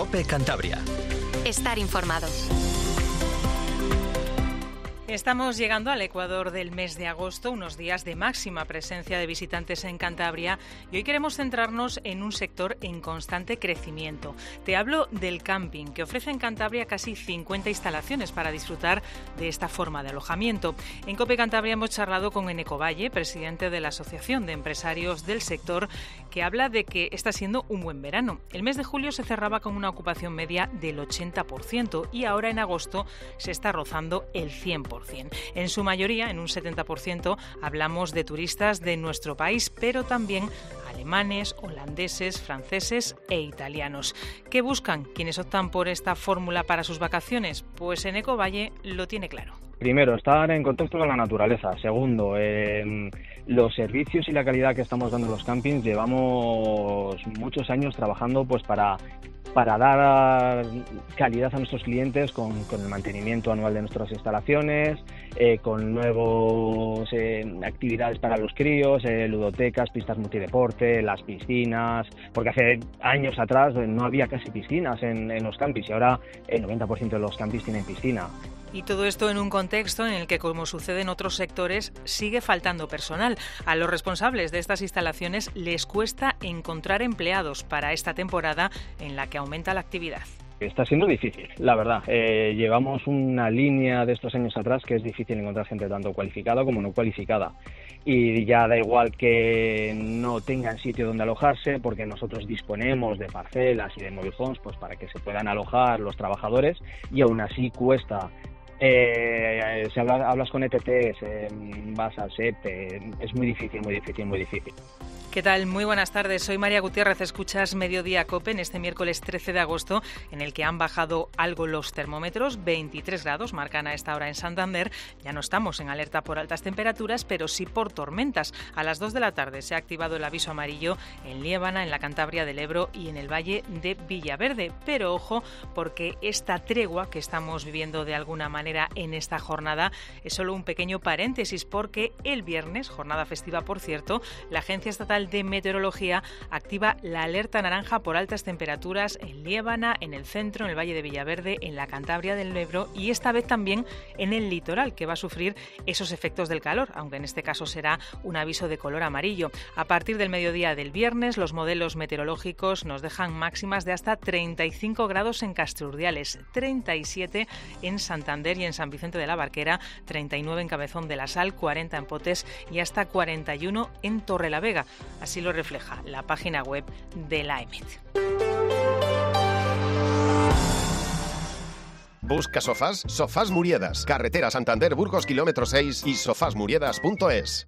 COPE Cantabria. Estar informado. Estamos llegando al ecuador del mes de agosto, unos días de máxima presencia de visitantes en Cantabria, y hoy queremos centrarnos en un sector en constante crecimiento. Te hablo del camping, que ofrece en Cantabria casi 50 instalaciones para disfrutar de esta forma de alojamiento. En COPE Cantabria hemos charlado con Eneco Valle, presidente de la Asociación de Empresarios del Sector, que habla de que está siendo un buen verano. El mes de julio se cerraba con una ocupación media del 80% y ahora en agosto se está rozando el 100%. En su mayoría, en un 70%, hablamos de turistas de nuestro país, pero también alemanes, holandeses, franceses e italianos. ¿Qué buscan quienes optan por esta fórmula para sus vacaciones? Pues Eneco Valle lo tiene claro. Primero, estar en contacto con la naturaleza. Segundo, los servicios y la calidad que estamos dando en los campings. Llevamos muchos años trabajando pues para dar calidad a nuestros clientes con el mantenimiento anual de nuestras instalaciones, con nuevas actividades para los críos, ludotecas, pistas multideporte, las piscinas, porque hace años atrás no había casi piscinas en los campings y ahora el 90% de los campings tienen piscina. Y todo esto en un contexto en el que, como sucede en otros sectores, sigue faltando personal. A los responsables de estas instalaciones les cuesta encontrar empleados para esta temporada en la que aumenta la actividad. Está siendo difícil, la verdad. Llevamos una línea de estos años atrás que es difícil encontrar gente tanto cualificada como no cualificada. Y ya da igual que no tengan sitio donde alojarse, porque nosotros disponemos de parcelas y de mobile homes pues, para que se puedan alojar los trabajadores, y aún así cuesta. Si hablas con ETTs, vas al SEP, es muy difícil. ¿Qué tal? Muy buenas tardes. Soy María Gutiérrez. Escuchas Mediodía COPE en este miércoles 13 de agosto, en el que han bajado algo los termómetros. 23 grados marcan a esta hora en Santander. Ya no estamos en alerta por altas temperaturas, pero sí por tormentas. A las 2 de la tarde se ha activado el aviso amarillo en Liébana, en la Cantabria del Ebro y en el Valle de Villaverde. Pero ojo, porque esta tregua que estamos viviendo de alguna manera en esta jornada es solo un pequeño paréntesis, porque el viernes, jornada festiva por cierto, la Agencia Estatal de Meteorología activa la alerta naranja por altas temperaturas en Liébana, en el centro, en el Valle de Villaverde, en la Cantabria del Ebro y esta vez también en el litoral, que va a sufrir esos efectos del calor, aunque en este caso será un aviso de color amarillo. A partir del mediodía del viernes, los modelos meteorológicos nos dejan máximas de hasta 35 grados en Castrurdiales, 37 en Santander y en San Vicente de la Barquera, 39 en Cabezón de la Sal, 40 en Potes y hasta 41 en Torrelavega. Así lo refleja la página web de la EMET. Busca sofás, Sofás Muriedas, carretera Santander-Burgos, kilómetro 6 y sofasmuriedas.es.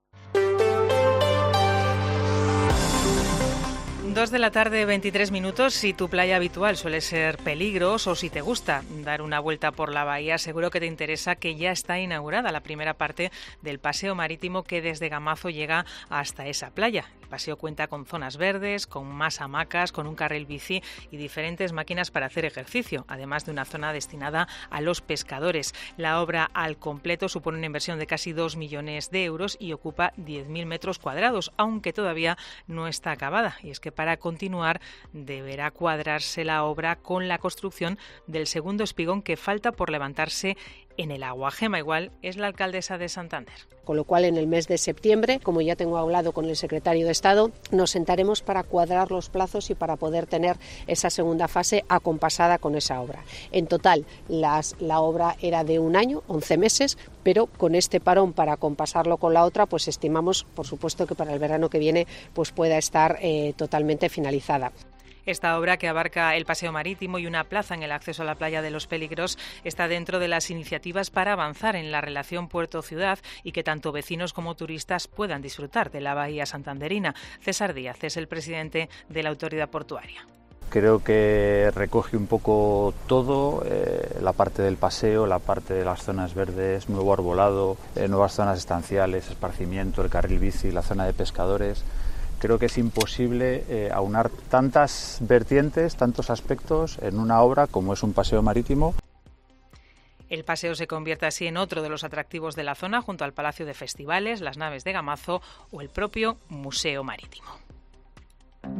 2 de la tarde, 23 minutos. Si tu playa habitual suele ser Peligros o si te gusta dar una vuelta por la bahía, seguro que te interesa que ya está inaugurada la primera parte del paseo marítimo que desde Gamazo llega hasta esa playa. El paseo cuenta con zonas verdes, con más hamacas, con un carril bici y diferentes máquinas para hacer ejercicio, además de una zona destinada a los pescadores. La obra al completo supone una inversión de casi 2 millones de euros y ocupa 10.000 metros cuadrados, aunque todavía no está acabada. Y es que para continuar deberá cuadrarse la obra con la construcción del segundo espigón que falta por levantarse en el agua. Gema Igual es la alcaldesa de Santander. Con lo cual, en el mes de septiembre, como ya tengo hablado con el secretario de Estado, nos sentaremos para cuadrar los plazos y para poder tener esa segunda fase acompasada con esa obra. En total, la obra era de un año, 11 meses, pero con este parón para acompasarlo con la otra, pues estimamos, por supuesto, que para el verano que viene pues pueda estar totalmente finalizada. Esta obra, que abarca el paseo marítimo y una plaza en el acceso a la playa de los Peligros, está dentro de las iniciativas para avanzar en la relación puerto-ciudad y que tanto vecinos como turistas puedan disfrutar de la bahía santanderina. César Díaz es el presidente de la autoridad portuaria. Creo que recoge un poco todo, la parte del paseo, la parte de las zonas verdes, nuevo arbolado, nuevas zonas estanciales, esparcimiento, el carril bici, la zona de pescadores. Creo que es imposible aunar tantas vertientes, tantos aspectos en una obra como es un paseo marítimo. El paseo se convierte así en otro de los atractivos de la zona, junto al Palacio de Festivales, las naves de Gamazo o el propio Museo Marítimo.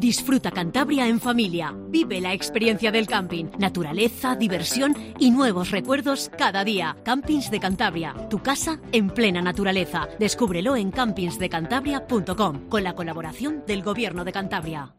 Disfruta Cantabria en familia. Vive la experiencia del camping. Naturaleza, diversión y nuevos recuerdos cada día. Campings de Cantabria. Tu casa en plena naturaleza. Descúbrelo en campingsdecantabria.com con la colaboración del Gobierno de Cantabria.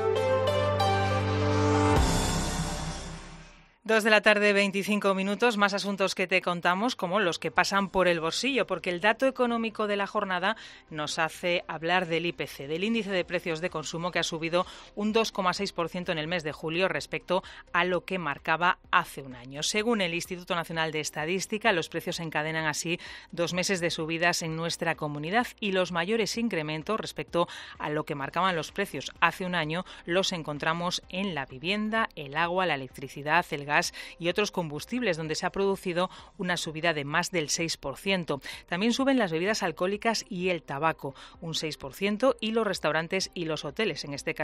2 de la tarde, 25 minutos, más asuntos que te contamos, como los que pasan por el bolsillo, porque el dato económico de la jornada nos hace hablar del IPC, del índice de precios de consumo, que ha subido un 2,6% en el mes de julio respecto a lo que marcaba hace un año. Según el Instituto Nacional de Estadística, los precios encadenan así 2 meses de subidas en nuestra comunidad, y los mayores incrementos respecto a lo que marcaban los precios hace un año los encontramos en la vivienda, el agua, la electricidad, el gas y otros combustibles, donde se ha producido una subida de más del 6%. También suben las bebidas alcohólicas y el tabaco, un 6%, y los restaurantes y los hoteles, en este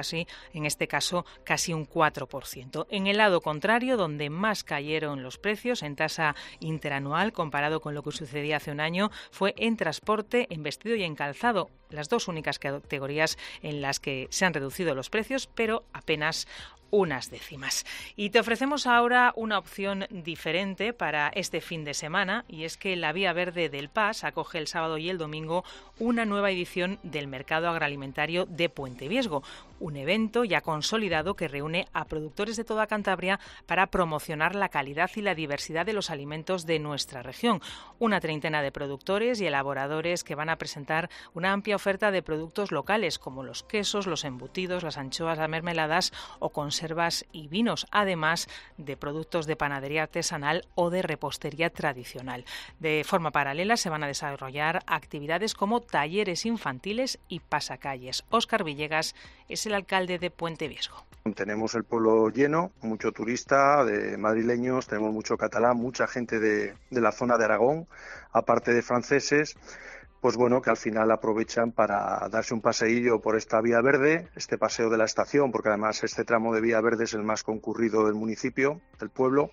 caso casi un 4%. En el lado contrario, donde más cayeron los precios en tasa interanual comparado con lo que sucedía hace un año, fue en transporte, en vestido y en calzado, las dos únicas categorías en las que se han reducido los precios, pero apenas unas décimas. Y te ofrecemos ahora una opción diferente para este fin de semana, y es que la Vía Verde del Pas acoge el sábado y el domingo una nueva edición del Mercado Agroalimentario de Puente Viesgo, un evento ya consolidado que reúne a productores de toda Cantabria para promocionar la calidad y la diversidad de los alimentos de nuestra región. Una treintena de productores y elaboradores que van a presentar una amplia oferta de productos locales, como los quesos, los embutidos, las anchoas, las mermeladas o conservas y vinos, además de productos de panadería artesanal o de repostería tradicional. De forma paralela se van a desarrollar actividades como talleres infantiles y pasacalles. Óscar Villegas es el alcalde de Puente Viesgo. Tenemos el pueblo lleno, mucho turista, de madrileños, tenemos mucho catalán, mucha gente de la zona de Aragón, aparte de franceses, pues bueno, que al final aprovechan para darse un paseillo por esta Vía Verde, este paseo de la estación, porque además este tramo de Vía Verde es el más concurrido del municipio, del pueblo,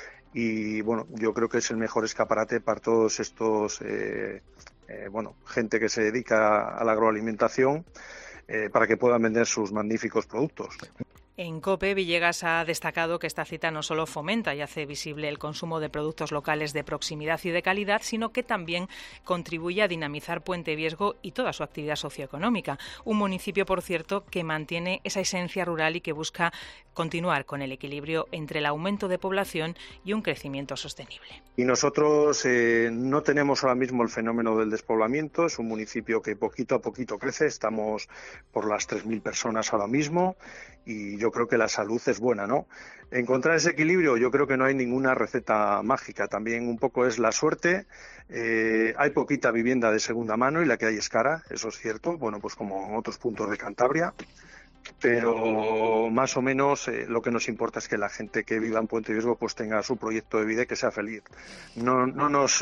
y bueno, yo creo que es el mejor escaparate para todos estos, gente que se dedica a la agroalimentación, para que puedan vender sus magníficos productos. En COPE, Villegas ha destacado que esta cita no solo fomenta y hace visible el consumo de productos locales de proximidad y de calidad, sino que también contribuye a dinamizar Puente Viesgo y toda su actividad socioeconómica. Un municipio, por cierto, que mantiene esa esencia rural y que busca continuar con el equilibrio entre el aumento de población y un crecimiento sostenible. Y nosotros no tenemos ahora mismo el fenómeno del despoblamiento, es un municipio que poquito a poquito crece, estamos por las 3.000 personas ahora mismo, y yo creo que la salud es buena, ¿no? Encontrar ese equilibrio, yo creo que no hay ninguna receta mágica, también un poco es la suerte. Hay poquita vivienda de segunda mano y la que hay es cara, eso es cierto, bueno, pues como en otros puntos de Cantabria, pero más o menos lo que nos importa es que la gente que viva en Puente Viesgo pues tenga su proyecto de vida y que sea feliz. No nos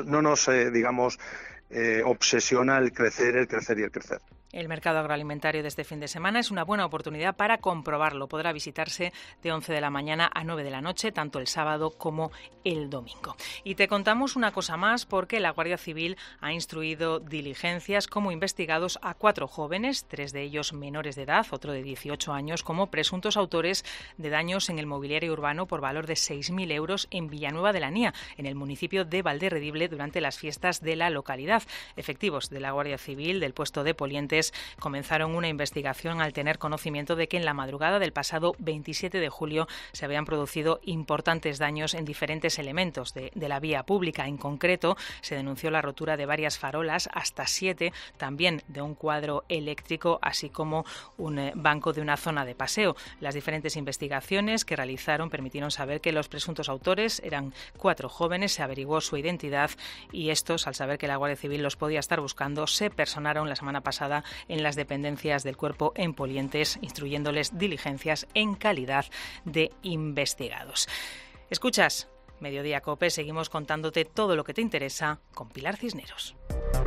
obsesiona el crecer y el crecer. El mercado agroalimentario de este fin de semana es una buena oportunidad para comprobarlo. Podrá visitarse de 11 de la mañana a 9 de la noche, tanto el sábado como el domingo. Y te contamos una cosa más, porque la Guardia Civil ha instruido diligencias como investigados a 4 jóvenes, 3 de ellos menores de edad, otro de 18 años, como presuntos autores de daños en el mobiliario urbano por valor de 6.000 euros en Villanueva de la Nia, en el municipio de Valderredible, durante las fiestas de la localidad. Efectivos de la Guardia Civil del puesto de Polientes comenzaron una investigación al tener conocimiento de que en la madrugada del pasado 27 de julio se habían producido importantes daños en diferentes elementos de la vía pública. En concreto, se denunció la rotura de varias farolas, hasta 7, también de un cuadro eléctrico, así como un banco de una zona de paseo. Las diferentes investigaciones que realizaron permitieron saber que los presuntos autores eran 4 jóvenes, se averiguó su identidad y estos, al saber que la Guardia Civil los podía estar buscando, se personaron la semana pasada en las dependencias del cuerpo en Polientes, instruyéndoles diligencias en calidad de investigados. Escuchas Mediodía COPE, seguimos contándote todo lo que te interesa con Pilar Cisneros.